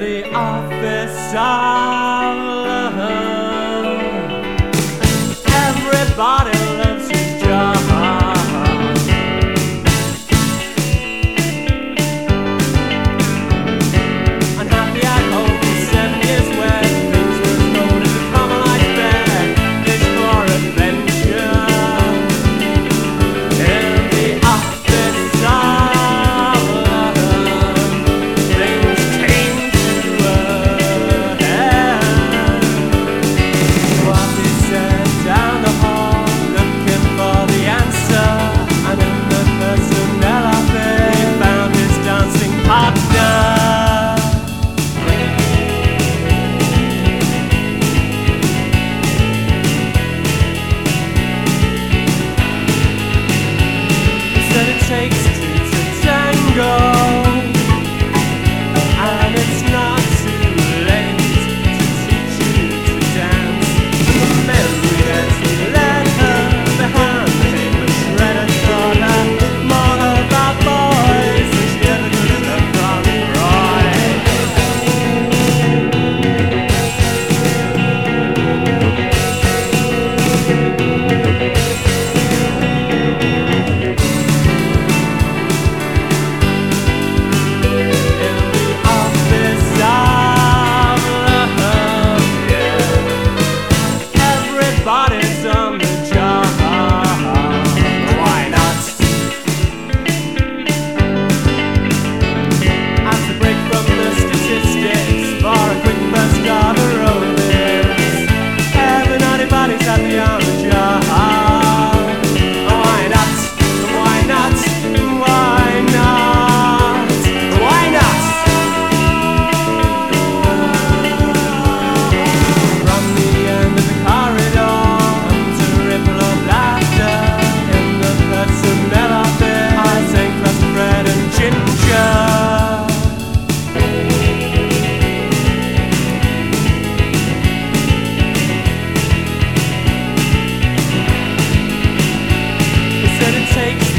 the office of love, everybody loves his job. Unhappy at home for 7 years when things were thrown in the Carmelite bed, dish for adventure. In the office of love, things came to a head. Wafty sat down the hall looking for the answer, and in the personnel office he found his dancing partner. Said it takes two to tango, and it's not too late to teach you to dance. And the memory that he led her behind him, a shredder taught her more about boys than she ever could have learned from Roy. Everybody's on the job. Why not? As a break from the statistics for a quick burst of aerobics, every naughty body's at the on the job. Why not? Why not? Why not? Why not? From the end of the corridor comes a ripple of laughter. In the personnel office, I sang crust bread and ginger. He said it takes